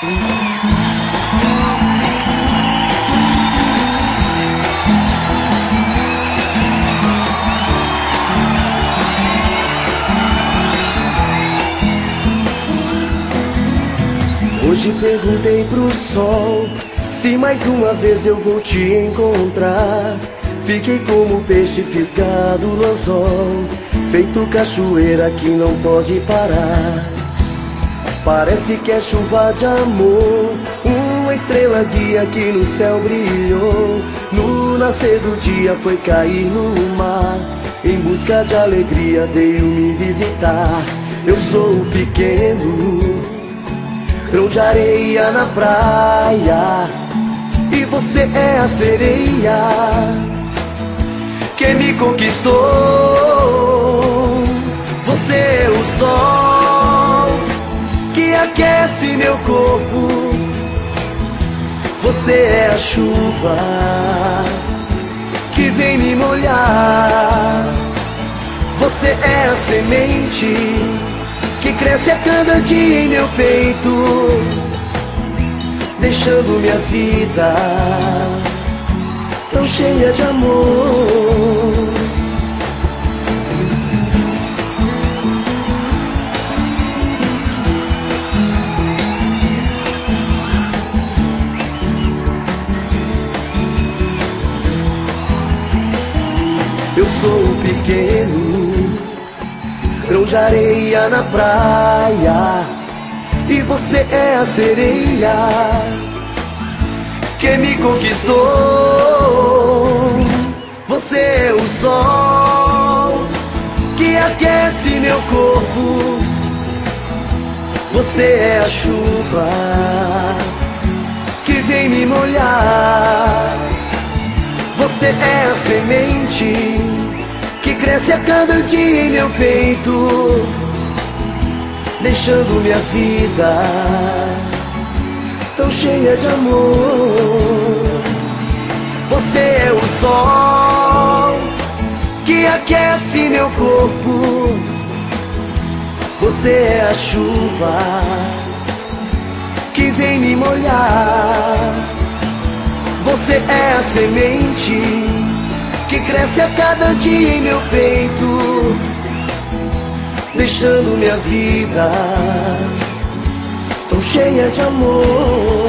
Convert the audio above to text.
Hoje perguntei pro sol se mais uma vez eu vou te encontrar. Fiquei como peixe fisgado no anzol, feito cachoeira que não pode parar. Parece que é chuva de amor, uma estrela guia que no céu brilhou. No nascer do dia foi cair no mar, em busca de alegria veio me visitar. Eu sou o pequeno grão de areia na praia, e você é a sereia que me conquistou. Você é o sol que aquece meu corpo, você é a chuva que vem me molhar. Você é a semente que cresce a cada dia em meu peito, deixando minha vida tão cheia de amor. Eu sou o pequeno grão de areia na praia, e você é a sereia que me conquistou. Você é o sol que aquece meu corpo, você é a chuva que vem me molhar. Você é a semente que cresce a cada dia em meu peito, deixando minha vida tão cheia de amor. Você é o sol que aquece meu corpo, você é a chuva que vem me molhar. Você é a semente que cresce a cada dia em meu peito, deixando minha vida tão cheia de amor.